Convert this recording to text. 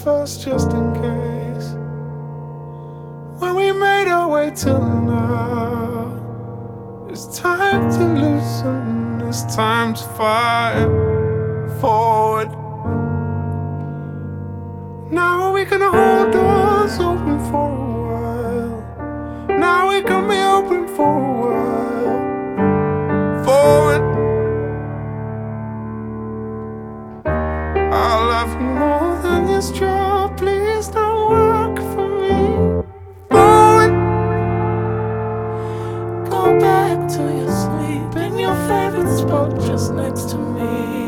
first just in case. When we made our way till now, it's time to loosen, it's time to fight forward. Now we can hold doors open for a while. Now we can be open for a while. Forward. I love you more than this job. Please don't work for me. Forward. Go back to your sleep in your favorite spot just next to me.